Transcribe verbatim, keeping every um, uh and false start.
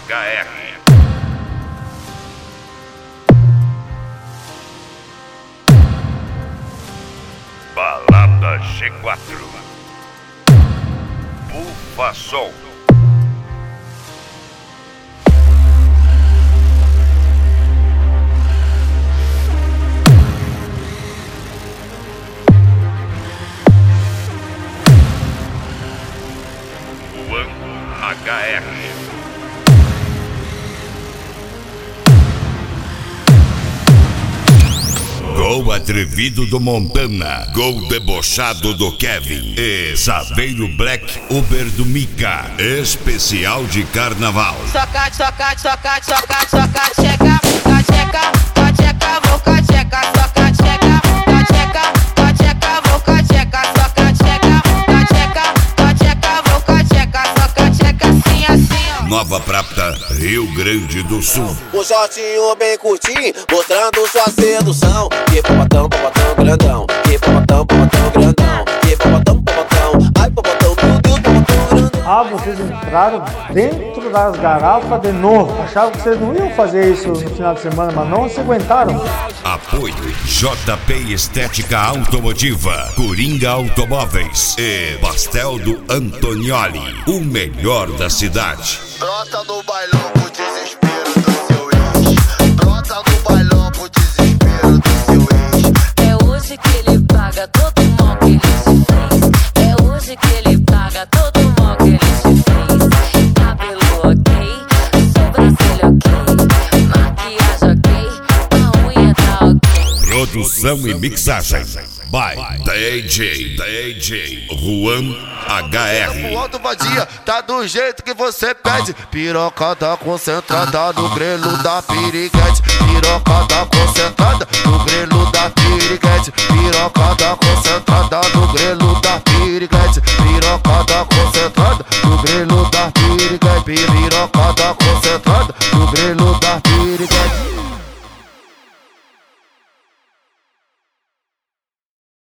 R. Balada G quatro. Bufa Sol. H R. Gol atrevido do Montana, gol debochado do Kevin e Saveiro Black Uber do Mika, especial de carnaval. Soca, soca, soca, soca, soca, checa, cacheca, cacheca, vou cacheca, soca, checa, cacheca, cacheca, vou cacheca, soca, checa, cacheca, cacheca, vou cacheca, soca, checa, assim, assim, ó. Nova Prata, Rio Grande do Sul. Um shortinho bem curtinho, mostrando sua sedução. Que popotão, popotão grandão. Que popotão, popotão grandão. Que popotão, popotão. Ai, popotão, meu Deus, popotão grandão. Ah, vocês entraram dentro das garrafas de novo. Achavam que vocês não iam fazer isso no final de semana, mas não se aguentaram. Apoio J P Estética Automotiva, Coringa Automóveis e Pastel do Antonioli, o melhor da cidade. Brota no bailão pro desespero do seu ex. Brota no bailão pro desespero do seu ex. É hoje que ele paga todo o mal que ele te fez. É hoje que ele paga todo o mal que ele te fez. Cabelo ok, sobrancelha ok, maquiagem ok, a unha tá ok. Produção e mixagem by D J D J Juan H R. O alto vadia tá do jeito que você pede. Pirocada concentrada no grelo da piriguete. Pirocada concentrada no grelo da piriguete. Pirocada concentrada no grelo da piriguete. Pirocada concentrada no grelo da piriguete. Pirocada concentrada no grelo da piriguete.